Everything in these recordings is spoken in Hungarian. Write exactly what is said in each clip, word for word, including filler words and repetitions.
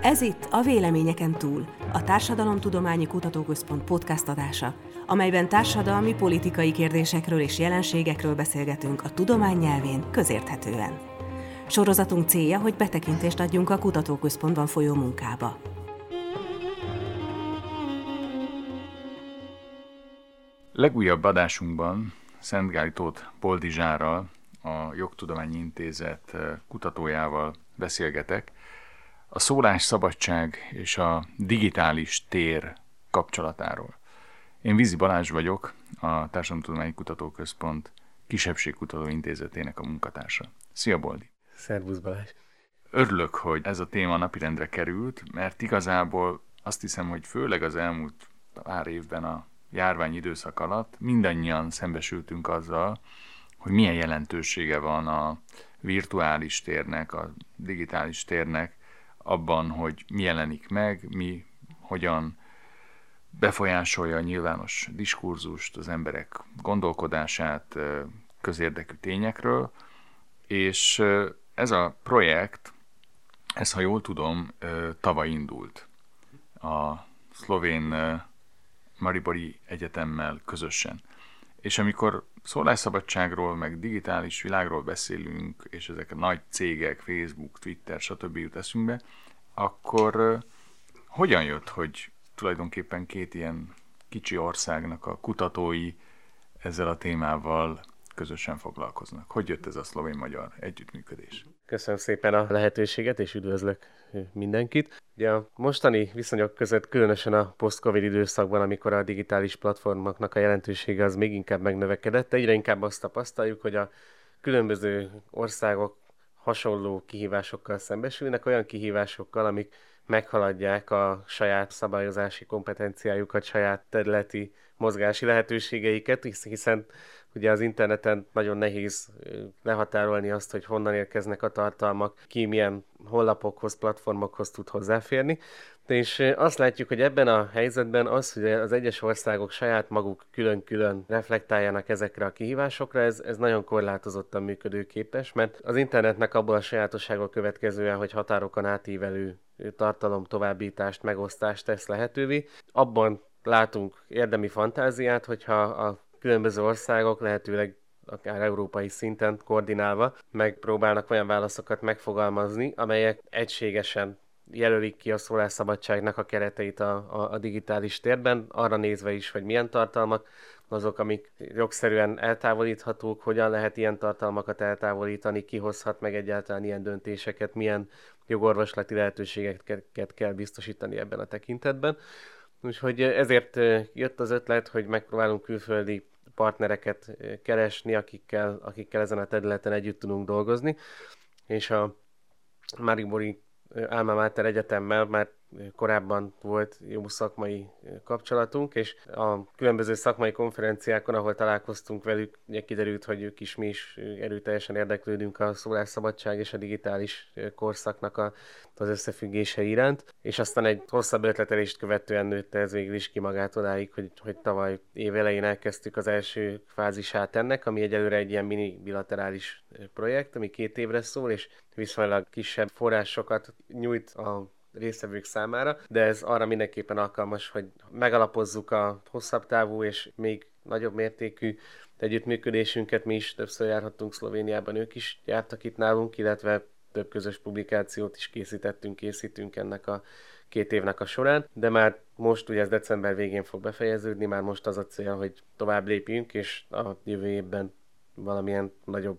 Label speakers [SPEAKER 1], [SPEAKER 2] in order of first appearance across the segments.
[SPEAKER 1] Ez itt a Véleményeken túl, a Társadalomtudományi Kutatóközpont podcast adása, amelyben társadalmi, politikai kérdésekről és jelenségekről beszélgetünk a tudomány nyelvén közérthetően. Sorozatunk célja, hogy betekintést adjunk a kutatóközpontban folyó munkába.
[SPEAKER 2] Legújabb adásunkban Szent Gáli Tóth Boldizsárral, a Jogtudományi Intézet kutatójával beszélgetek a szólásszabadság és a digitális tér kapcsolatáról. Én Vizi Balázs vagyok, a Társadalomtudományi Kutatóközpont Kisebbségkutató Intézetének a munkatársa. Szia, Boldi!
[SPEAKER 3] Szervusz, Balázs!
[SPEAKER 2] Örülök, hogy ez a téma napirendre került, mert igazából azt hiszem, hogy főleg az elmúlt pár évben a járvány időszak alatt mindannyian szembesültünk azzal, hogy milyen jelentősége van a virtuális térnek, a digitális térnek abban, hogy mi jelenik meg, mi hogyan befolyásolja a nyilvános diskurzust, az emberek gondolkodását közérdekű tényekről, és ez a projekt, ez, ha jól tudom, tavaly indult a szlovén Maribori Egyetemmel közösen. És amikor szólásszabadságról, meg digitális világról beszélünk, és ezek a nagy cégek, Facebook, Twitter, stb. Jut eszünkbe, akkor uh, hogyan jött, hogy tulajdonképpen két ilyen kicsi országnak a kutatói ezzel a témával közösen foglalkoznak? Hogy jött ez a szlovén-magyar együttműködés?
[SPEAKER 3] Köszönöm szépen a lehetőséget, és üdvözlök mindenkit. Ugye a mostani viszonyok között, különösen a post-covid időszakban, amikor a digitális platformoknak a jelentősége az még inkább megnövekedett, egyre inkább azt tapasztaljuk, hogy a különböző országok hasonló kihívásokkal szembesülnek, olyan kihívásokkal, amik meghaladják a saját szabályozási kompetenciájukat, saját területi mozgási lehetőségeiket, hiszen ugye az interneten nagyon nehéz lehatárolni azt, hogy honnan érkeznek a tartalmak, ki milyen honlapokhoz, platformokhoz tud hozzáférni. És azt látjuk, hogy ebben a helyzetben az, hogy az egyes országok saját maguk külön-külön reflektáljanak ezekre a kihívásokra, ez, ez nagyon korlátozottan működőképes, mert az internetnek abból a sajátossága következően, hogy határokon átívelő tartalom továbbítást, megosztást tesz lehetővé. Abban látunk érdemi fantáziát, hogyha a különböző országok lehetőleg akár európai szinten koordinálva megpróbálnak olyan válaszokat megfogalmazni, amelyek egységesen jelölik ki a szólásszabadságnak a kereteit a, a, a digitális térben, arra nézve is, hogy milyen tartalmak azok, amik jogszerűen eltávolíthatók, hogyan lehet ilyen tartalmakat eltávolítani, ki hozhat meg egyáltalán ilyen döntéseket, milyen jogorvoslati lehetőségeket kell biztosítani ebben a tekintetben. Úgyhogy ezért jött az ötlet, hogy megpróbálunk külföldi partnereket keresni, akikkel, akikkel ezen a területen együtt tudunk dolgozni, és a Maribori Alma Mater Egyetemmel már korábban volt jó szakmai kapcsolatunk, és a különböző szakmai konferenciákon, ahol találkoztunk velük, ugye kiderült, hogy ők is, mi is erőteljesen érdeklődünk a szólásszabadság és a digitális korszaknak a, az összefüggése iránt, és aztán egy hosszabb ötletelést követően nőtte ez végül is ki magát odáig, hogy, hogy tavaly év elején elkezdtük az első fázisát ennek, ami egyelőre egy ilyen mini bilaterális projekt, ami két évre szól, és viszonylag kisebb forrásokat nyújt a résztvevők számára, de ez arra mindenképpen alkalmas, hogy megalapozzuk a hosszabb távú és még nagyobb mértékű együttműködésünket. Mi is többször járhattunk Szlovéniában, ők is jártak itt nálunk, illetve több közös publikációt is készítettünk, készítünk ennek a két évnek a során, de már most, ugye ez december végén fog befejeződni, már most az a cél, hogy tovább lépjünk, és a jövő évben valamilyen nagyobb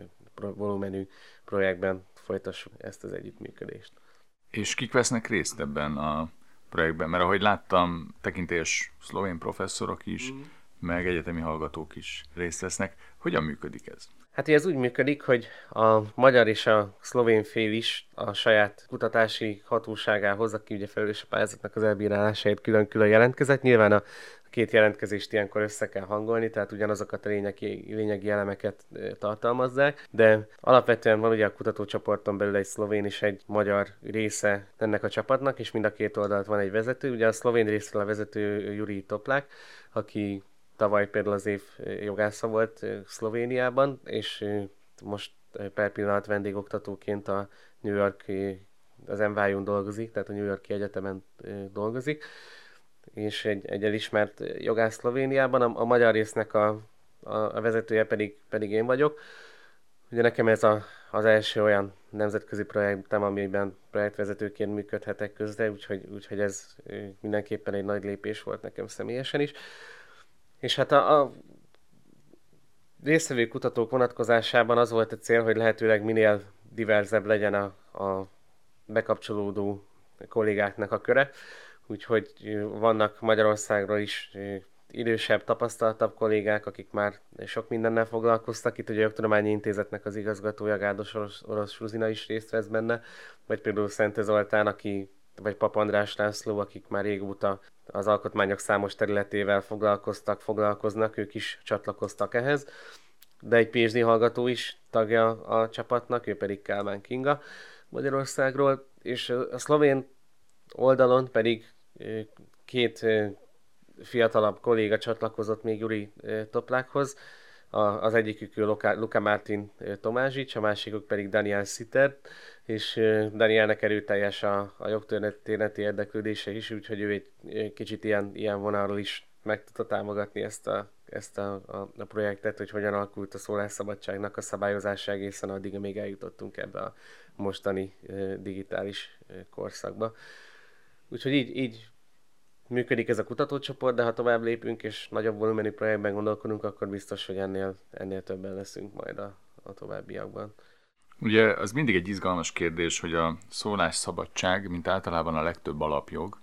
[SPEAKER 3] volumenű projektben folytassuk ezt az együttműködést.
[SPEAKER 2] És kik vesznek részt ebben a projektben? Mert ahogy láttam, tekintélyes szlovén professzorok is, mm. meg egyetemi hallgatók is részt vesznek. Hogyan működik ez?
[SPEAKER 3] Hát ez úgy működik, hogy a magyar és a szlovén fél is a saját kutatási hatóságához, aki ugye felelős a pályázatnak az elbírálásáért külön-külön jelentkezett. Nyilván a két jelentkezést ilyenkor össze kell hangolni, tehát ugyanazokat a lényegi, lényegi elemeket tartalmazzák, de alapvetően van ugye a kutatócsoporton belül egy szlovén és egy magyar része ennek a csapatnak, és mind a két oldalt van egy vezető. Ugye a szlovén részről a vezető Juri Toplák, aki tavaly például az év jogásza volt Szlovéniában, és most per pillanat vendégoktatóként a New York az en vá í-n dolgozik, tehát a New York-i Egyetemen dolgozik, és egy, egy elismert jogász Szlovéniában, a, a magyar résznek a, a, a vezetője pedig, pedig én vagyok. Ugye nekem ez a, az első olyan nemzetközi projektem, amiben projektvezetőként működhetek közre, úgyhogy, úgyhogy ez mindenképpen egy nagy lépés volt nekem személyesen is. És hát a, a résztvevő kutatók vonatkozásában az volt a cél, hogy lehetőleg minél diverzebb legyen a, a bekapcsolódó kollégáknak a köre. Úgyhogy vannak Magyarországról is idősebb, tapasztaltabb kollégák, akik már sok mindennel foglalkoztak. Itt ugye a Jogtudományi Intézetnek az igazgatója, Gádos Orosz Zsuzsina is részt vesz benne, vagy például Szente Zoltán, aki, vagy Pap András László, akik már régóta az alkotmányok számos területével foglalkoztak, foglalkoznak, ők is csatlakoztak ehhez. De egy pé há dé hallgató is tagja a csapatnak, ő pedig Kálmán Kinga Magyarországról, és a szlovén oldalon pedig két fiatalabb kolléga csatlakozott még Juri Toplákhoz. Az egyikük Luka Martin Tomázsics, a másikuk pedig Daniel Sitter, és Danielnek erőteljes a, a jogtörténeti érdeklődése is, úgyhogy ő egy kicsit ilyen, ilyen vonalról is meg tudta támogatni ezt a, ezt a, a, a projektet, hogy hogyan alakult a szólásszabadságnak a szabályozása egészen addig, amíg eljutottunk ebbe a mostani digitális korszakba. Úgyhogy így, így működik ez a kutatócsoport, de ha tovább lépünk és nagyobb volumenű projektben gondolkodunk, akkor biztos, hogy ennél, ennél többen leszünk majd a, a továbbiakban.
[SPEAKER 2] Ugye az mindig egy izgalmas kérdés, hogy a szólásszabadság, mint általában a legtöbb alapjog,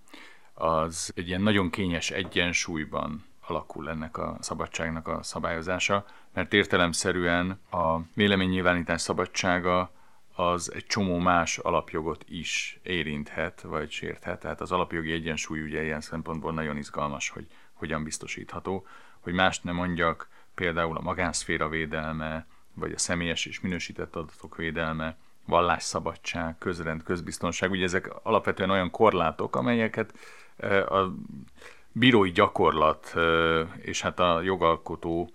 [SPEAKER 2] az egy ilyen nagyon kényes egyensúlyban alakul ennek a szabadságnak a szabályozása, mert értelemszerűen a véleménynyilvánítás szabadsága az egy csomó más alapjogot is érinthet, vagy sérthet. Tehát az alapjogi egyensúly ugye ilyen szempontból nagyon izgalmas, hogy hogyan biztosítható, hogy mást nem mondjak, például a magánszféra védelme, vagy a személyes és minősített adatok védelme, vallásszabadság, közrend, közbiztonság, ugye ezek alapvetően olyan korlátok, amelyeket a bírói gyakorlat és hát a jogalkotó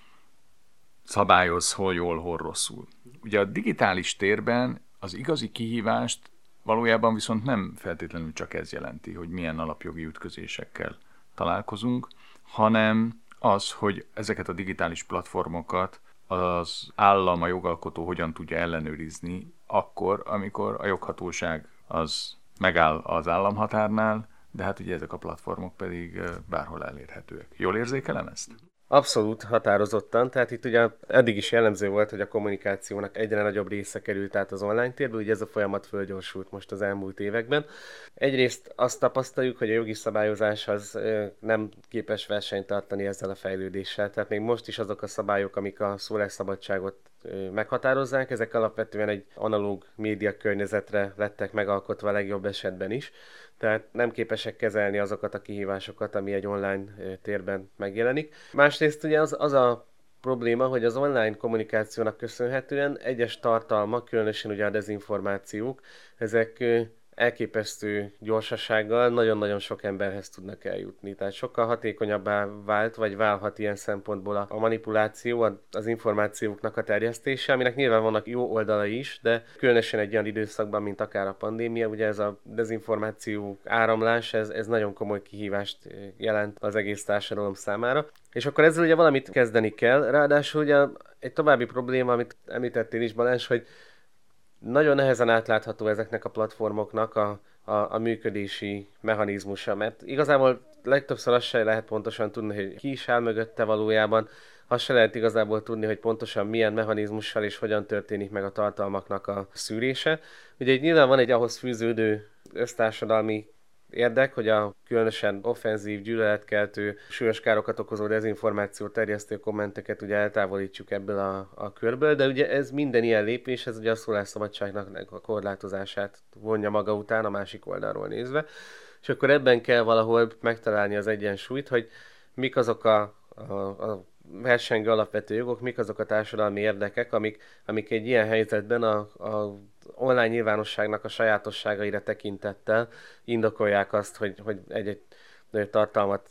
[SPEAKER 2] szabályoz, hol jól, hol rosszul. Ugye a digitális térben az igazi kihívást valójában viszont nem feltétlenül csak ez jelenti, hogy milyen alapjogi ütközésekkel találkozunk, hanem az, hogy ezeket a digitális platformokat az állam, a jogalkotó hogyan tudja ellenőrizni akkor, amikor a joghatóság az megáll az államhatárnál, de hát ugye ezek a platformok pedig bárhol elérhetőek. Jól érzékelem ezt?
[SPEAKER 3] Abszolút, határozottan. Tehát itt ugye eddig is jellemző volt, hogy a kommunikációnak egyre nagyobb része került át az online térbe, ugye ez a folyamat fölgyorsult most az elmúlt években. Egyrészt azt tapasztaljuk, hogy a jogi szabályozás az nem képes versenyt tartani ezzel a fejlődéssel. Tehát még most is azok a szabályok, amik a szólásszabadságot meghatározzák, ezek alapvetően egy analóg média környezetre lettek megalkotva a legjobb esetben is. Tehát nem képesek kezelni azokat a kihívásokat, ami egy online térben megjelenik. Másrészt ugye az, az a probléma, hogy az online kommunikációnak köszönhetően egyes tartalmak, különösen ugye a dezinformációk, ezek elképesztő gyorsasággal nagyon-nagyon sok emberhez tudnak eljutni. Tehát sokkal hatékonyabbá vált, vagy válhat ilyen szempontból a manipuláció, az információknak a terjesztése, aminek nyilván vannak jó oldalai is, de különösen egy olyan időszakban, mint akár a pandémia, ugye ez a dezinformáció áramlás, ez, ez nagyon komoly kihívást jelent az egész társadalom számára. És akkor ezzel ugye valamit kezdeni kell, ráadásul ugye egy további probléma, amit említettél is, Balázs, hogy nagyon nehezen átlátható ezeknek a platformoknak a, a, a működési mechanizmusa, mert igazából legtöbbször azt se lehet pontosan tudni, hogy ki is áll mögötte valójában, azt se lehet igazából tudni, hogy pontosan milyen mechanizmussal és hogyan történik meg a tartalmaknak a szűrése. Ugye itt nyilván van egy ahhoz fűződő össztársadalmi érdek, hogy a különösen offenzív, gyűlöletkeltő, súlyos károkat okozó dezinformáció terjesztő kommenteket ugye eltávolítsuk ebből a, a körből, de ugye ez minden ilyen lépés, ez ugye a szólásszabadságnak a korlátozását vonja maga után a másik oldalról nézve, és akkor ebben kell valahol megtalálni az egyensúlyt, hogy mik azok a, a, a versengő alapvető jogok, mik azok a társadalmi érdekek, amik, amik egy ilyen helyzetben a, a online nyilvánosságnak a sajátosságaira tekintettel indokolják azt, hogy, hogy egy-egy tartalmat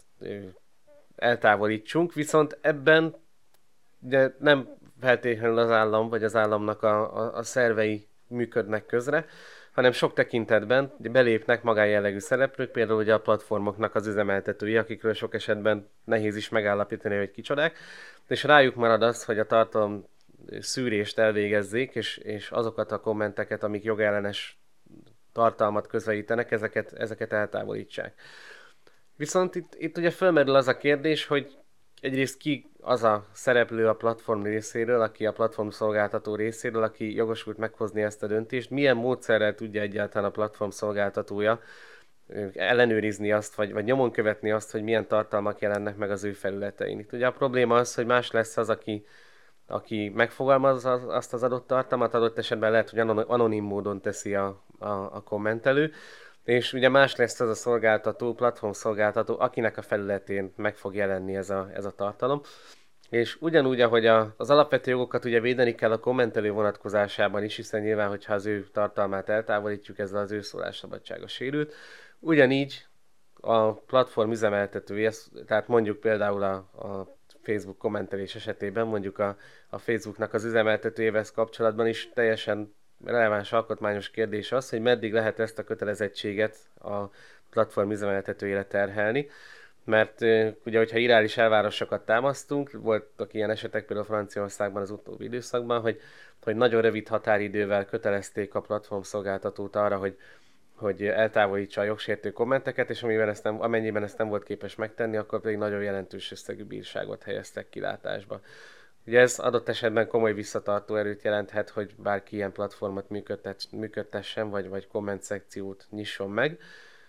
[SPEAKER 3] eltávolítsunk, viszont ebben ugye nem feltétlenül az állam vagy az államnak a, a, a szervei működnek közre, hanem sok tekintetben belépnek magánjellegű szereplők, például ugye a platformoknak az üzemeltetői, akikről sok esetben nehéz is megállapítani, hogy kicsodák, és rájuk marad az, hogy a tartalom szűrést elvégezzék, és, és azokat a kommenteket, amik jogellenes tartalmat közvetítenek, ezeket, ezeket eltávolítsák. Viszont itt, itt ugye fölmerül az a kérdés, hogy egyrészt ki az a szereplő a platform részéről, aki a platform szolgáltató részéről, aki jogosult meghozni ezt a döntést, milyen módszerrel tudja egyáltalán a platform szolgáltatója ellenőrizni azt, vagy, vagy nyomon követni azt, hogy milyen tartalmak jelennek meg az ő felületein. Itt ugye a probléma az, hogy más lesz az, aki, aki megfogalmazza azt az adott tartalmat, adott esetben lehet, hogy anonim módon teszi a, a, a kommentelő, és ugye más lesz az a szolgáltató, platform szolgáltató, akinek a felületén meg fog jelenni ez a, ez a tartalom. És ugyanúgy, ahogy a, az alapvető jogokat ugye védeni kell a kommentelő vonatkozásában is, hiszen nyilván, hogyha az ő tartalmát eltávolítjuk, ezzel az ő szólásszabadsága sérült. Ugyanígy a platform üzemeltetője, tehát mondjuk például a, a Facebook kommentelés esetében, mondjuk a, a Facebooknak az üzemeltetőjével kapcsolatban is teljesen releváns alkotmányos kérdés az, hogy meddig lehet ezt a kötelezettséget a platform üzemeltetőjére terhelni. Mert ugye, hogyha irreális elvárásokat támasztunk, voltak ilyen esetek például Franciaországban az utóbbi időszakban, hogy, hogy nagyon rövid határidővel kötelezték a platform szolgáltatót arra, hogy, hogy eltávolítsa a jogsértő kommenteket, és amiben ezt nem, amennyiben ezt nem volt képes megtenni, akkor pedig nagyon jelentős összegű bírságot helyeztek kilátásba. Ugye ez adott esetben komoly visszatartó erőt jelenthet, hogy bárki ilyen platformot működtessen, vagy, vagy komment szekciót nyisson meg.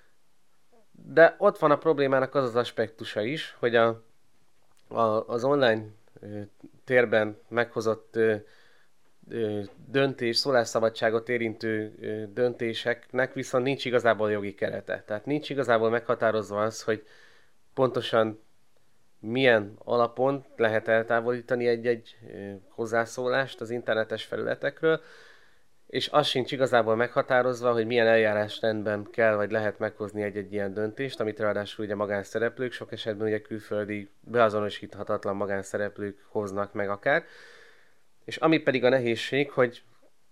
[SPEAKER 3] De ott van a problémának az az aspektusa is, hogy a, a, az online ö, térben meghozott ö, ö, döntés, szólásszabadságot érintő ö, döntéseknek viszont nincs igazából jogi kerete. Tehát nincs igazából meghatározva az, hogy pontosan milyen alapon lehet eltávolítani egy-egy hozzászólást az internetes felületekről, és az sincs igazából meghatározva, hogy milyen eljárásrendben kell vagy lehet meghozni egy-egy ilyen döntést, amit ráadásul ugye magánszereplők, sok esetben ugye külföldi, beazonosíthatatlan magánszereplők hoznak meg akár. És ami pedig a nehézség, hogy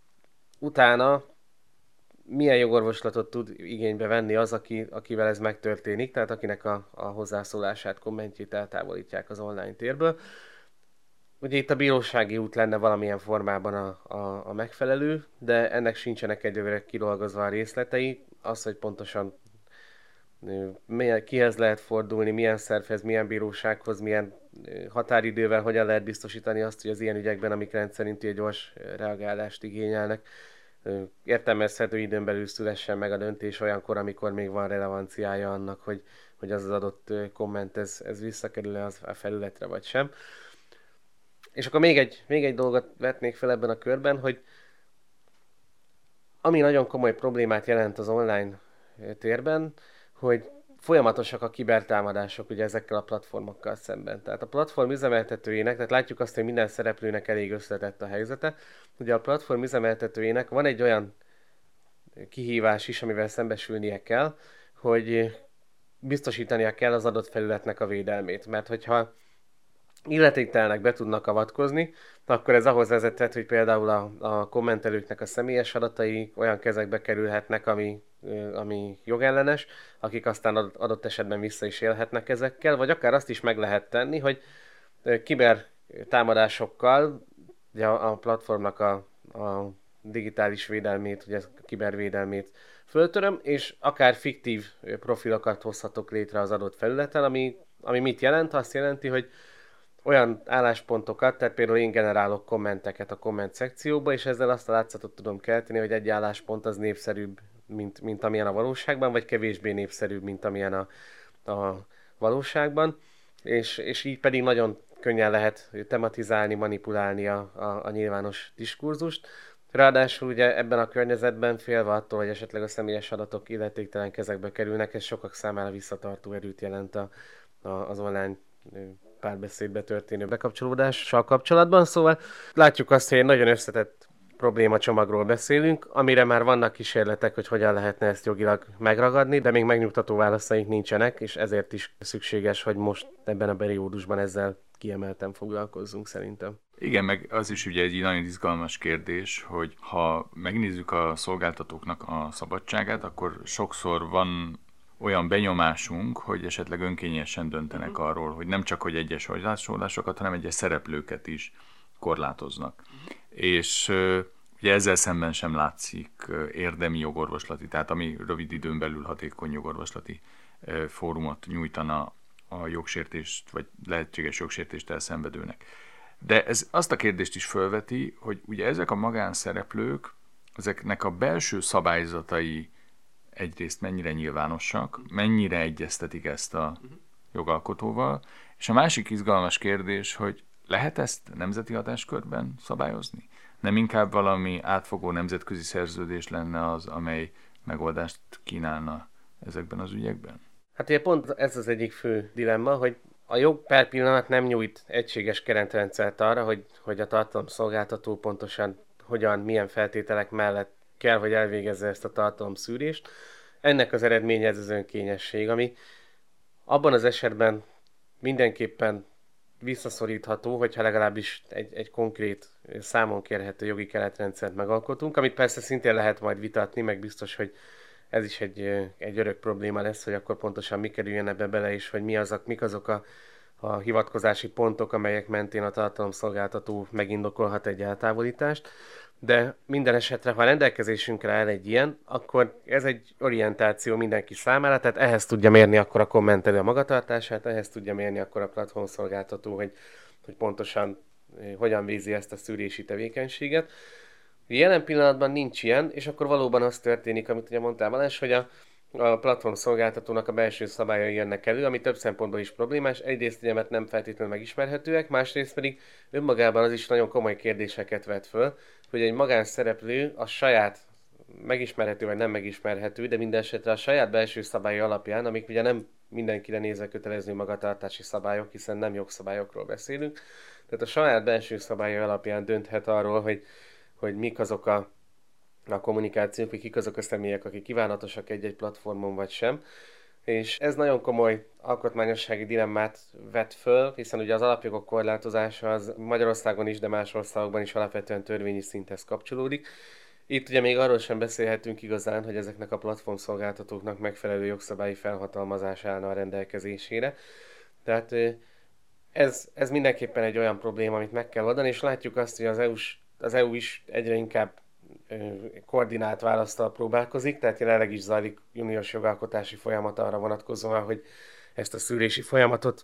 [SPEAKER 3] utána milyen jogorvoslatot tud igénybe venni az, aki, akivel ez megtörténik, tehát akinek a, a hozzászólását, kommentjét eltávolítják az online térből. Ugye itt a bírósági út lenne valamilyen formában a, a, a megfelelő, de ennek sincsenek egyelőre kidolgozva a részletei. Az, hogy pontosan milyen, kihez lehet fordulni, milyen szervhez, milyen bírósághoz, milyen határidővel, hogyan lehet biztosítani azt, hogy az ilyen ügyekben, amik rendszerinti egy gyors reagálást igényelnek, értelmezhető időn belül szülessen meg a döntés olyankor, amikor még van relevanciája annak, hogy, hogy az az adott komment ez, ez visszakerül-e az a felületre vagy sem. És akkor még egy, még egy dolgot vetnék fel ebben a körben, hogy ami nagyon komoly problémát jelent az online térben, hogy folyamatosak a kibertámadások ugye ezekkel a platformokkal szemben. Tehát a platform üzemeltetőjének, tehát látjuk azt, hogy minden szereplőnek elég összetett a helyzete. Ugye a platform üzemeltetőjének van egy olyan kihívás is, amivel szembesülnie kell, hogy biztosítania kell az adott felületnek a védelmét. Mert hogyha illetéktelnek be tudnak avatkozni, akkor ez ahhoz vezethet, hogy például a, a kommentelőknek a személyes adatai olyan kezekbe kerülhetnek, ami, ami jogellenes, akik aztán adott esetben vissza is élhetnek ezekkel, vagy akár azt is meg lehet tenni, hogy kiber támadásokkal ugye a platformnak a, a digitális védelmét, ugye a kibervédelmét föltöröm, és akár fiktív profilokat hozhatok létre az adott felületen, ami, ami mit jelent? Azt jelenti, hogy olyan álláspontokat, tehát például én generálok kommenteket a komment szekcióba, és ezzel azt a látszatot tudom kelteni, hogy egy álláspont az népszerűbb, mint, mint amilyen a valóságban, vagy kevésbé népszerűbb, mint amilyen a, a valóságban, és, és így pedig nagyon könnyen lehet tematizálni, manipulálni a, a, a nyilvános diskurzust. Ráadásul ugye ebben a környezetben félve attól, hogy esetleg a személyes adatok illetéktelen kezekbe kerülnek, ez sokak számára visszatartó erőt jelent a, a, az online párbeszédbe történő bekapcsolódással kapcsolatban. Szóval látjuk azt, hogy egy nagyon összetett problémacsomagról beszélünk, amire már vannak kísérletek, hogy hogyan lehetne ezt jogilag megragadni, de még megnyugtató válaszaink nincsenek, és ezért is szükséges, hogy most ebben a periódusban ezzel kiemelten foglalkozzunk szerintem.
[SPEAKER 2] Igen, meg az is ugye egy nagyon izgalmas kérdés, hogy ha megnézzük a szolgáltatóknak a szabadságát, akkor sokszor van olyan benyomásunk, hogy esetleg önkényesen döntenek uh-huh. arról, hogy nem csak hogy egyes hozzászólásokat, hanem egyes szereplőket is korlátoznak. Uh-huh. És uh, ugye ezzel szemben sem látszik uh, érdemi jogorvoslati, tehát ami rövid időn belül hatékony jogorvoslati uh, fórumot nyújtana a jogsértést, vagy lehetséges jogsértést elszenvedőnek. De ez azt a kérdést is felveti, hogy ugye ezek a magánszereplők, ezeknek a belső szabályzatai egyrészt mennyire nyilvánosak, mennyire egyeztetik ezt a jogalkotóval, és a másik izgalmas kérdés, hogy lehet ezt nemzeti hatáskörben szabályozni? Nem inkább valami átfogó nemzetközi szerződés lenne az, amely megoldást kínálna ezekben az ügyekben?
[SPEAKER 3] Hát ugye pont ez az egyik fő dilemma, hogy a jog per pillanat nem nyújt egységes keretrendszert arra, hogy, hogy a tartalomszolgáltató pontosan hogyan, milyen feltételek mellett kell, hogy elvégezze ezt a tartalomszűrést. Ennek az eredménye ez az önkényesség, ami abban az esetben mindenképpen visszaszorítható, hogyha legalábbis egy, egy konkrét, számon kérhető jogi keretrendszert megalkotunk, amit persze szintén lehet majd vitatni, meg biztos, hogy ez is egy, egy örök probléma lesz, hogy akkor pontosan mi kerüljön ebbe bele, és hogy mi azok, mik azok a, a hivatkozási pontok, amelyek mentén a tartalomszolgáltató megindokolhat egy eltávolítást. De minden esetre, ha rendelkezésünkre áll egy ilyen, akkor ez egy orientáció mindenki számára, tehát ehhez tudja mérni akkor a kommentelő a magatartását, ehhez tudja mérni akkor a platformszolgáltató, hogy, hogy pontosan hogyan végzi ezt a szűrési tevékenységet. Jelen pillanatban nincs ilyen, és akkor valóban az történik, amit ugye mondtál Balázs, hogy a, a platformszolgáltatónak a belső szabályai jönnek elő, ami több szempontból is problémás. Egyrészt ugye, mert nem feltétlenül megismerhetőek, másrészt pedig önmagában az is nagyon komoly kérdéseket vet föl, hogy egy magánszereplő a saját megismerhető vagy nem megismerhető, de minden esetre a saját belső szabályai alapján, amik ugye nem mindenkire nézve kötelező magatartási szabályok, hiszen nem jogszabályokról beszélünk, tehát a saját belső szabályai alapján dönthet arról, hogy, hogy mik azok a, a kommunikációk, vagy kik azok a személyek, akik kívánatosak egy-egy platformon vagy sem. És ez nagyon komoly alkotmányossági dilemmát vet föl, hiszen ugye az alapjogok korlátozása az Magyarországon is, de más országokban is alapvetően törvényi szinthez kapcsolódik. Itt ugye még arról sem beszélhetünk igazán, hogy ezeknek a platformszolgáltatóknak megfelelő jogszabályi felhatalmazás állna a rendelkezésére. Tehát ez, ez mindenképpen egy olyan probléma, amit meg kell oldani, és látjuk azt, hogy az, é-s, az é u is egyre inkább koordinált választal próbálkozik, tehát jelenleg is zajlik uniós jogalkotási folyamat arra vonatkozóan, hogy ezt a szűrési folyamatot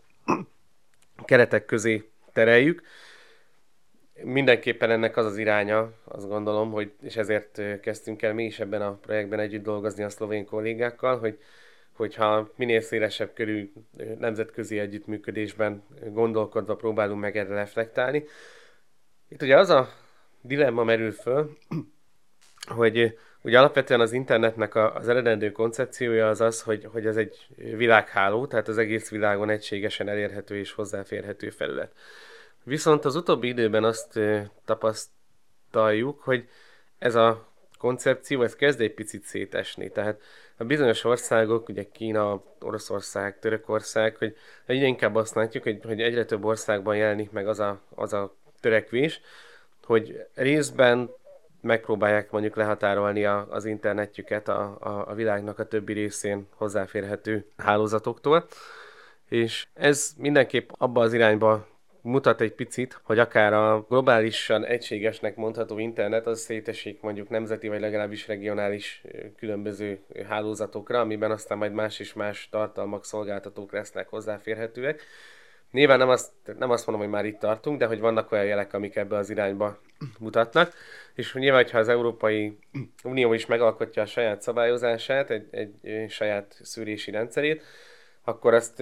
[SPEAKER 3] keretek közé tereljük. Mindenképpen ennek az az iránya, azt gondolom, hogy, és ezért kezdtünk el mi is ebben a projektben együtt dolgozni a szlovén kollégákkal, hogy hogyha minél szélesebb körű nemzetközi együttműködésben gondolkodva próbálunk meg erre reflektálni. Itt ugye az a dilemma merül föl, hogy ugye alapvetően az internetnek az eredendő koncepciója az az, hogy, hogy ez egy világháló, tehát az egész világon egységesen elérhető és hozzáférhető felület. Viszont az utóbbi időben azt tapasztaljuk, hogy ez a koncepció, ez kezd egy picit szétesni. Tehát a bizonyos országok, ugye Kína, Oroszország, Törökország, hogy egyre inkább azt látjuk, hogy, hogy egyre több országban jelenik meg az a, az a törekvés, hogy részben megpróbálják mondjuk lehatárolni a, az internetjüket a, a, a világnak a többi részén hozzáférhető hálózatoktól. És ez mindenképp abba az irányba mutat egy picit, hogy akár a globálisan egységesnek mondható internet az szétesik mondjuk nemzeti vagy legalábbis regionális különböző hálózatokra, amiben aztán majd más és más tartalmak, szolgáltatók lesznek hozzáférhetőek. Nyilván nem azt, nem azt mondom, hogy már itt tartunk, de hogy vannak olyan jelek, amik ebbe az irányba mutatnak. És nyilván, ha az Európai Unió is megalkotja a saját szabályozását, egy, egy saját szűrési rendszerét, akkor azt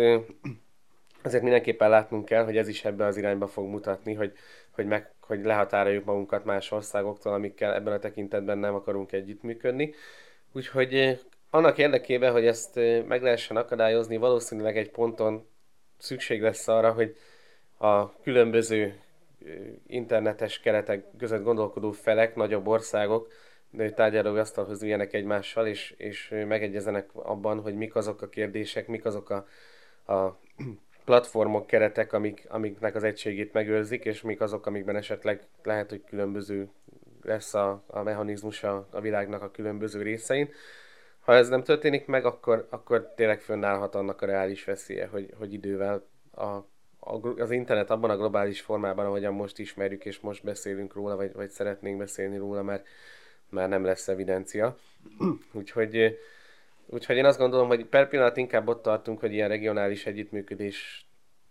[SPEAKER 3] azért mindenképpen látnunk kell, hogy ez is ebbe az irányba fog mutatni, hogy, hogy, meg, hogy lehatároljuk magunkat más országoktól, amikkel ebben a tekintetben nem akarunk együttműködni. Úgyhogy annak érdekében, hogy ezt meg lehessen akadályozni, valószínűleg egy ponton szükség lesz arra, hogy a különböző internetes keretek között gondolkodó felek, nagyobb országok, de tárgyaló asztalhoz üljenek egymással, és, és megegyezenek abban, hogy mik azok a kérdések, mik azok a, a platformok, keretek, amik, amiknek az egységét megőrzik, és mik azok, amikben esetleg lehet, hogy különböző lesz a, a mechanizmus a, a világnak a különböző részein. Ha ez nem történik meg, akkor, akkor tényleg fönnállhat annak a reális veszélye, hogy, hogy idővel a, a, az internet abban a globális formában, ahogyan most ismerjük, és most beszélünk róla, vagy, vagy szeretnénk beszélni róla, mert már nem lesz evidencia. úgyhogy, úgyhogy én azt gondolom, hogy per pillanat inkább ott tartunk, hogy ilyen regionális együttműködés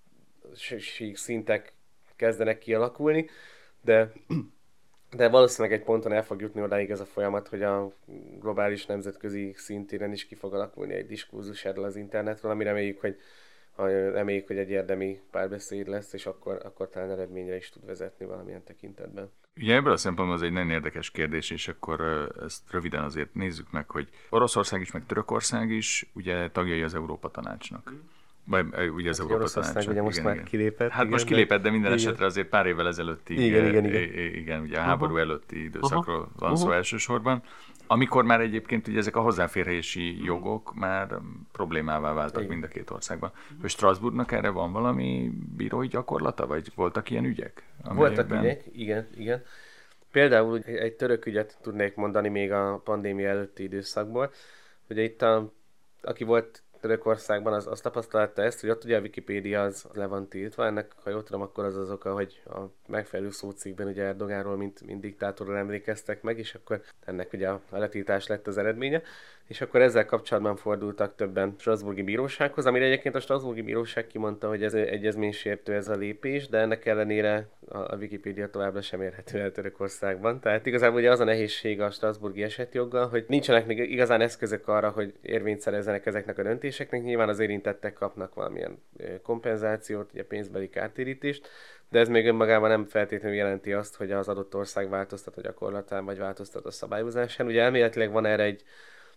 [SPEAKER 3] szintek kezdenek kialakulni, de, de valószínűleg egy ponton el fog jutni odáig ez a folyamat, hogy a globális nemzetközi szintéren is ki fog alakulni egy diskurzus erről az internetről, ami reméljük, hogy, reméljük, hogy egy érdemi párbeszéd lesz, és akkor, akkor talán eredményre is tud vezetni valamilyen tekintetben.
[SPEAKER 2] Ugye ebből a szempontból az egy nagyon érdekes kérdés, és akkor ezt röviden azért nézzük meg, hogy Oroszország is, meg Törökország is ugye tagjai az Európa Tanácsnak. Vagy ugye az hát, Európa Tanácsnak.
[SPEAKER 3] Ugye most igen, már kilépett.
[SPEAKER 2] Hát igen, most kilépett, de minden igen. esetre azért pár évvel ezelőttig,
[SPEAKER 3] igen, igen, igen.
[SPEAKER 2] igen, ugye a háború uh-huh. előtti időszakról uh-huh. van szó uh-huh. elsősorban, amikor már egyébként ugye ezek a hozzáférhési jogok már problémává váltak igen. mind a két országban. Hogy Strasbourgnak erre van valami bírói gyakorlata, vagy voltak ilyen ügyek?
[SPEAKER 3] Voltak amelyekben... ügyek, igen, igen. Például egy török ügyet tudnék mondani még a pandémia előtti időszakból. Ugye itt, a, aki volt Törökországban, az, az tapasztalta ezt, hogy ott ugye a Wikipédia az le van tiltva. Ennek, ha jól tudom, akkor az az oka, hogy a megfelelő szócikkben ugye Erdogánról, mint, mint diktátorról emlékeztek meg, és akkor ennek ugye a, a letiltás lett az eredménye. És akkor ezzel kapcsolatban fordultak többen Strasbourgi Bírósághoz, amire egyébként a Strasbourgi Bíróság kimondta, hogy ez egyezménysértő ez a lépés, de ennek ellenére a, a Wikipédia továbbra sem érhető el Törökországban. Tehát igazából ugye az a nehézség a Strasbourgi esetjoggal, hogy nincsenek még igazán eszközök arra, hogy érvényt szerezzenek ezeknek a döntéseknek. Nyilván az érintettek kapnak valamilyen kompenzációt, ugye pénzbeli kártérítést, de ez még önmagában nem feltétlenül jelenti azt, hogy az adott ország változtat a gyakorlatán, vagy változtat a szabályozásán. Ugye elméletileg van erre egy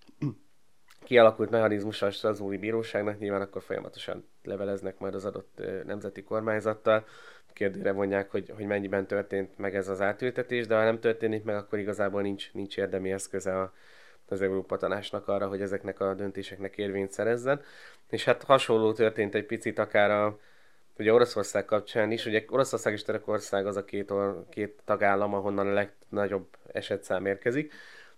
[SPEAKER 3] kialakult mechanizmus a Strasbourgi Bíróságnak, nyilván akkor folyamatosan leveleznek majd az adott nemzeti kormányzattal, kérdőre vonják, hogy, hogy mennyiben történt meg ez az átültetés, de ha nem történik meg, akkor igazából nincs, nincs érdemi eszköze a, az Európa Tanácsnak arra, hogy ezeknek a döntéseknek érvényt szerezzen. És hát hasonló történt egy picit akár a ugye Oroszország kapcsán is, ugye Oroszország és Törökország az a két, or, két tagállam, ahonnan a legnagyobb esetszám érkezik,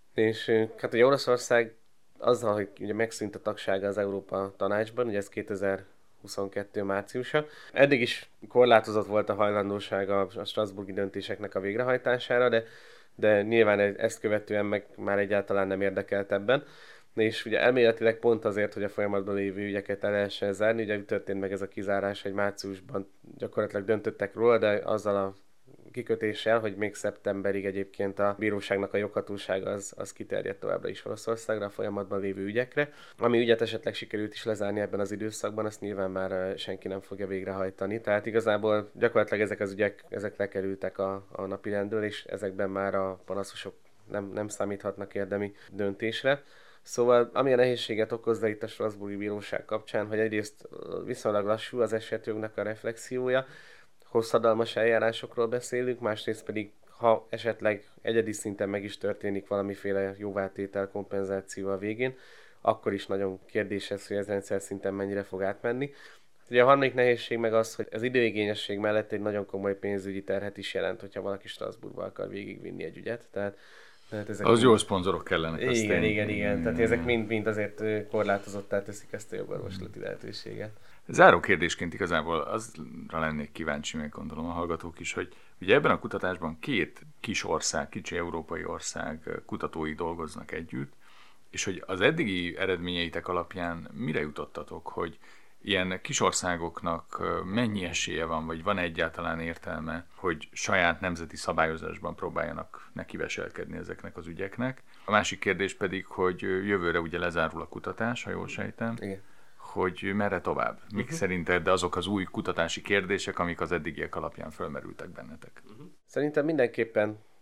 [SPEAKER 3] és hát ugye Oroszország azzal, hogy ugye megszűnt a tagsága az Európa Tanácsban, ugye ez kétezer-huszonkettő márciusa. Eddig is korlátozott volt a hajlandósága a Strasbourgi döntéseknek a végrehajtására, de, de nyilván ezt követően meg már egyáltalán nem érdekelt ebben. És ugye elméletileg pont azért, hogy a folyamatban lévő ügyeket el lehessen zárni, ugye történt meg ez a kizárás, hogy márciusban gyakorlatilag döntöttek róla, de azzal a kikötéssel, hogy még szeptemberig egyébként a bíróságnak a joghatósága az, az kiterjedt továbbra is Oroszországra, a folyamatban lévő ügyekre. Ami ügyet esetleg sikerült is lezárni ebben az időszakban, azt nyilván már senki nem fogja végrehajtani. Tehát igazából gyakorlatilag ezek az ügyek, ezek lekerültek a, a napirendről, és ezekben már a panaszosok nem, nem számíthatnak érdemi döntésre. Szóval ami a nehézséget okozza itt a Strasbourgi Bíróság kapcsán, hogy egyrészt viszonylag lassú az esetjognak a reflexiója, hosszadalmas eljárásokról beszélünk, másrészt pedig, ha esetleg egyedi szinten meg is történik valamiféle jóvátétel, kompenzáció a végén, akkor is nagyon kérdéses, hogy ez rendszer szinten mennyire fog átmenni. Ugye a harmadik nehézség meg az, hogy az időigényesség mellett egy nagyon komoly pénzügyi terhet is jelent, hogyha valaki Strasbourgba akar végigvinni egy ügyet. Tehát, tehát ezek
[SPEAKER 2] az
[SPEAKER 3] mind...
[SPEAKER 2] jó szponzorok kellenek.
[SPEAKER 3] Igen, igen, igen, igen. Tehát
[SPEAKER 2] mm.
[SPEAKER 3] ezek mind-mind azért korlátozottá teszik ezt a jogorvoslati lehetőséget.
[SPEAKER 2] Záró kérdésként igazából azra lennék kíváncsi, meg gondolom a hallgatók is, hogy ugye ebben a kutatásban két kis ország, kicsi európai ország kutatói dolgoznak együtt, és hogy az eddigi eredményeitek alapján mire jutottatok, hogy ilyen kis országoknak mennyi esélye van, vagy van egyáltalán értelme, hogy saját nemzeti szabályozásban próbáljanak nekiveselkedni ezeknek az ügyeknek. A másik kérdés pedig, hogy jövőre ugye lezárul a kutatás, ha jól sejtem.
[SPEAKER 3] Igen.
[SPEAKER 2] Hogy merre tovább? Mik uh-huh. szerinted azok az új kutatási kérdések, amik az eddigiek alapján fölmerültek bennetek?
[SPEAKER 3] Uh-huh. Szerintem mindenképpen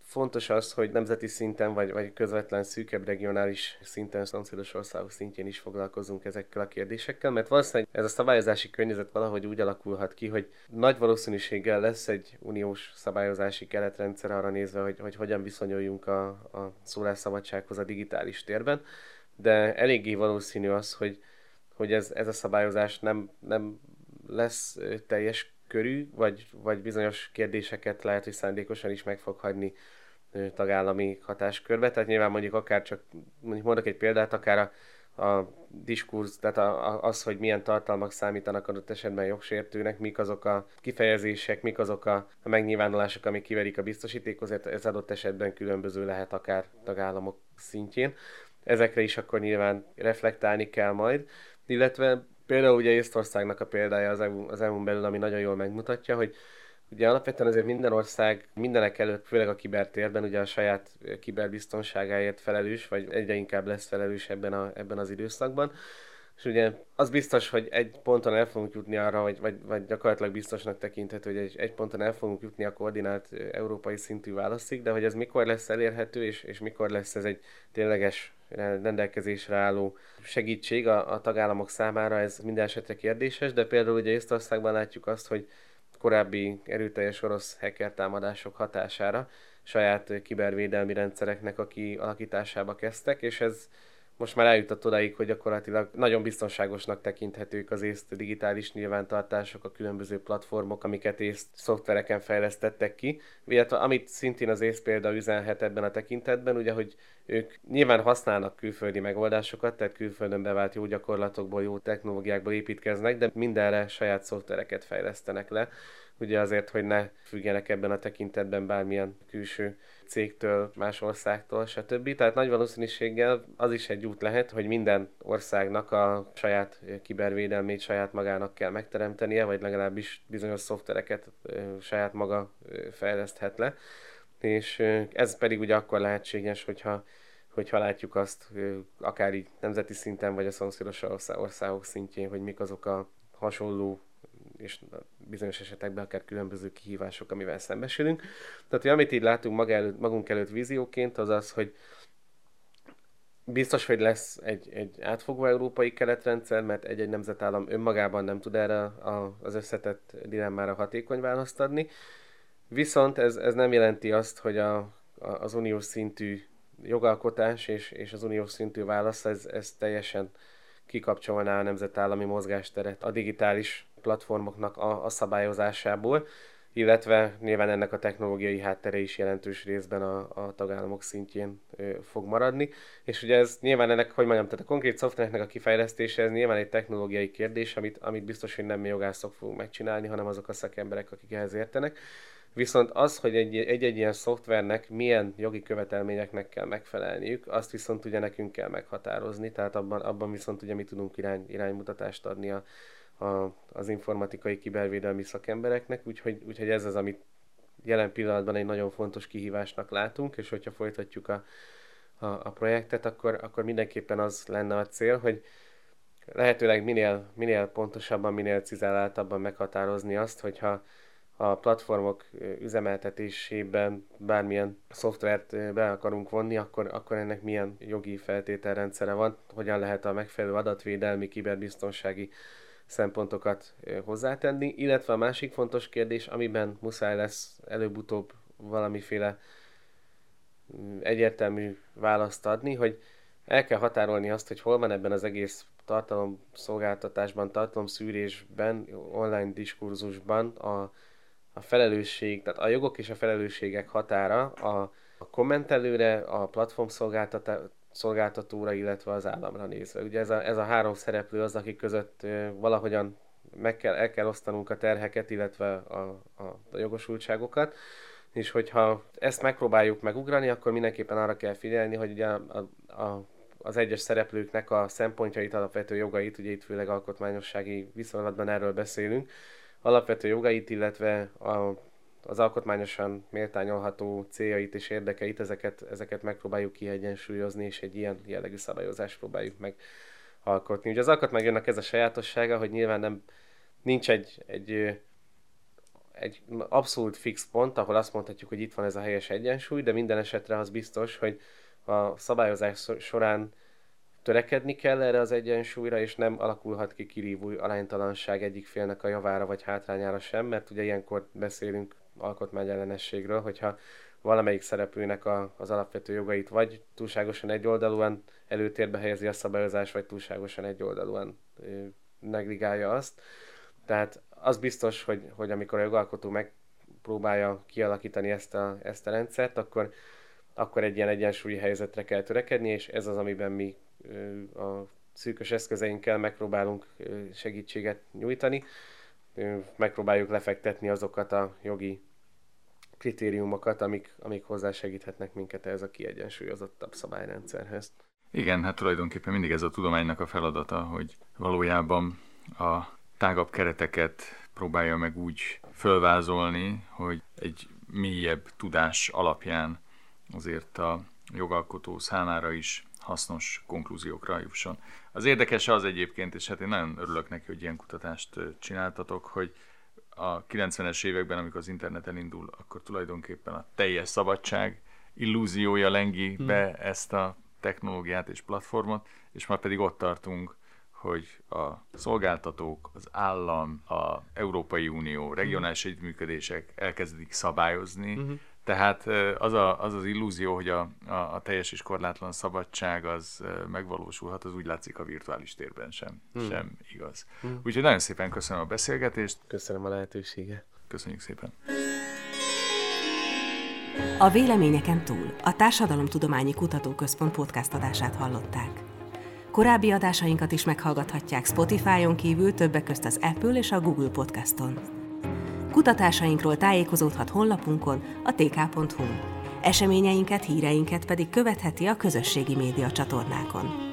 [SPEAKER 3] fontos az, hogy nemzeti szinten, vagy, vagy közvetlen szűkebb regionális szinten, szomszédos országok szintjén is foglalkozunk ezekkel a kérdésekkel, mert valószínűleg ez a szabályozási környezet valahogy úgy alakulhat ki, hogy nagy valószínűséggel lesz egy uniós szabályozási keretrendszer arra nézve, hogy, hogy hogyan viszonyuljunk a, a szólásszabadsághoz a digitális térben, de eléggé valószínű az, hogy, hogy ez, ez a szabályozás nem, nem lesz teljes körű, vagy, vagy bizonyos kérdéseket lehet, hogy szándékosan is meg fog hagyni tagállami hatáskörbe. Tehát nyilván mondjuk akár csak, mondjuk mondok egy példát, akár a, a diskurz, tehát a, a, az, hogy milyen tartalmak számítanak adott esetben jogsértőnek, mik azok a kifejezések, mik azok a, a megnyilvánulások, amik kiverik a biztosítékot, ez adott esetben különböző lehet akár tagállamok szintjén. Ezekre is akkor nyilván reflektálni kell majd, illetve például ugye Észtországnak a példája az é u, az é u-n belül, ami nagyon jól megmutatja, hogy ugye alapvetően azért minden ország mindenek előtt, főleg a kibertérben ugye a saját kiberbiztonságáért felelős, vagy egyre inkább lesz felelős ebben, a, ebben az időszakban. És ugye az biztos, hogy egy ponton el fogunk jutni arra, hogy, vagy, vagy gyakorlatilag biztosnak tekinthető, hogy egy, egy ponton el fogunk jutni a koordinált európai szintű válaszig, de hogy ez mikor lesz elérhető, és, és mikor lesz ez egy tényleges rendelkezésre álló segítség a, a tagállamok számára, ez minden esetre kérdéses, de például ugye Észtországban látjuk azt, hogy korábbi erőteljes orosz hacker támadások hatására saját kibervédelmi rendszereknek a kialakításába kezdtek, és ez most már eljutott odáig, hogy gyakorlatilag nagyon biztonságosnak tekinthetők az észt digitális nyilvántartások, a különböző platformok, amiket észt szoftvereken fejlesztettek ki. Illetve amit szintén az észt példa üzenhet ebben a tekintetben, ugye, hogy ők nyilván használnak külföldi megoldásokat, tehát külföldön bevált jó gyakorlatokból, jó technológiákból építkeznek, de mindenre saját szoftvereket fejlesztenek le. Ugye azért, hogy ne függjenek ebben a tekintetben bármilyen külső cégtől, más országtól, stb. Tehát nagy valószínűséggel az is egy út lehet, hogy minden országnak a saját kibervédelmét saját magának kell megteremtenie, vagy legalábbis bizonyos szoftvereket saját maga fejleszthet le. És ez pedig ugye akkor lehetséges, hogyha, hogyha látjuk azt, akár így nemzeti szinten, vagy a szomszédos országok szintjén, hogy mik azok a hasonló és bizonyos esetekben akár különböző kihívások, amivel szembesülünk. Tehát, hogy amit így látunk maga előtt, magunk előtt vízióként, az az, hogy biztos, hogy lesz egy, egy átfogó európai keretrendszer, mert egy-egy nemzetállam önmagában nem tud erre a, az összetett dilemmára hatékony választ adni. Viszont ez, ez nem jelenti azt, hogy a, a, az uniós szintű jogalkotás és, és az uniós szintű válasz, ez, ez teljesen kikapcsolná a nemzetállami mozgásteret a digitális platformoknak a, a szabályozásából, illetve nyilván ennek a technológiai háttere is jelentős részben a, a tagállamok szintjén ö, fog maradni. És ugye ez nyilván ennek, hogy mondjam, tehát a konkrét szoftvereknek a kifejlesztése, ez nyilván egy technológiai kérdés, amit, amit biztos, hogy nem mi jogászok fogunk megcsinálni, hanem azok a szakemberek, akik ehhez értenek. Viszont az, hogy egy-egy ilyen szoftvernek milyen jogi követelményeknek kell megfelelniük, azt viszont ugye nekünk kell meghatározni, tehát abban, abban viszont ugye mi tudunk irány, iránymutatást adni a, a, az informatikai kibervédelmi szakembereknek, úgyhogy, úgyhogy ez az, amit jelen pillanatban egy nagyon fontos kihívásnak látunk, és hogyha folytatjuk a, a, a projektet, akkor, akkor mindenképpen az lenne a cél, hogy lehetőleg minél, minél pontosabban, minél cizelláltabban meghatározni azt, hogyha a platformok üzemeltetésében bármilyen szoftvert be akarunk vonni, akkor, akkor ennek milyen jogi feltételrendszere van, hogyan lehet a megfelelő adatvédelmi, kiberbiztonsági szempontokat hozzátenni, illetve a másik fontos kérdés, amiben muszáj lesz előbb-utóbb valamiféle egyértelmű választ adni, hogy el kell határolni azt, hogy hol van ebben az egész tartalomszolgáltatásban, tartalomszűrésben, online diskurzusban a a felelősség, tehát a jogok és a felelősségek határa a, a kommentelőre, a platform szolgáltatóra, illetve az államra nézve. Ugye ez a, ez a három szereplő az, akik között uh, valahogyan meg kell, el kell osztanunk a terheket, illetve a, a, a jogosultságokat, és hogyha ezt megpróbáljuk megugrani, akkor mindenképpen arra kell figyelni, hogy ugye a, a, az egyes szereplőknek a szempontjait, alapvető jogait, ugye itt főleg alkotmányossági viszonylatban erről beszélünk, alapvető jogait, illetve a, az alkotmányosan méltányolható céljait és érdekeit, ezeket, ezeket megpróbáljuk kiegyensúlyozni, és egy ilyen jellegű szabályozást próbáljuk megalkotni. Ugye az alkotmánynak ez a sajátossága, hogy nyilván nem, nincs egy, egy, egy abszolút fix pont, ahol azt mondhatjuk, hogy itt van ez a helyes egyensúly, de minden esetre az biztos, hogy a szabályozás során törekedni kell erre az egyensúlyra, és nem alakulhat ki kirívó aránytalanság egyik félnek a javára vagy hátrányára sem, mert ugye ilyenkor beszélünk alkotmányellenességről, hogyha valamelyik szereplőnek a, az alapvető jogait vagy túlságosan egyoldalúan előtérbe helyezi a szabályozás, vagy túlságosan egyoldalúan negligálja azt. Tehát az biztos, hogy, hogy amikor a jogalkotó megpróbálja kialakítani ezt a, ezt a rendszert, akkor, akkor egy ilyen egyensúlyi helyzetre kell törekedni, és ez az, amiben mi a szűkös eszközeinkkel megpróbálunk segítséget nyújtani. Megpróbáljuk lefektetni azokat a jogi kritériumokat, amik, amik hozzásegíthetnek minket ehhez a kiegyensúlyozottabb szabályrendszerhez.
[SPEAKER 2] Igen, hát tulajdonképpen mindig ez a tudománynak a feladata, hogy valójában a tágabb kereteket próbálja meg úgy fölvázolni, hogy egy mélyebb tudás alapján azért a jogalkotó számára is hasznos konklúziókra jusson. Az érdekes az egyébként, és hát én nagyon örülök neki, hogy ilyen kutatást csináltatok, hogy a kilencvenes években, amikor az internet elindul, akkor tulajdonképpen a teljes szabadság illúziója lengi be hmm. ezt a technológiát és platformot, és már pedig ott tartunk, hogy a szolgáltatók, az állam, az Európai Unió, regionális hmm. együttműködések elkezdik szabályozni. Hmm. Tehát az, a, az az illúzió, hogy a, a, a teljes és korlátlan szabadság az megvalósulhat, az úgy látszik a virtuális térben sem, hmm. sem igaz. Hmm. Úgyhogy nagyon szépen köszönöm a beszélgetést.
[SPEAKER 3] Köszönöm a lehetőséget.
[SPEAKER 2] Köszönjük szépen.
[SPEAKER 1] A Véleményeken túl a Társadalomtudományi Kutatóközpont podcast adását hallották. Korábbi adásainkat is meghallgathatják Spotify-on kívül többek közt az Apple és a Google Podcaston. Kutatásainkról tájékozódhat honlapunkon, a té ká pont hu-n. Eseményeinket, híreinket pedig követheti a közösségi média csatornákon.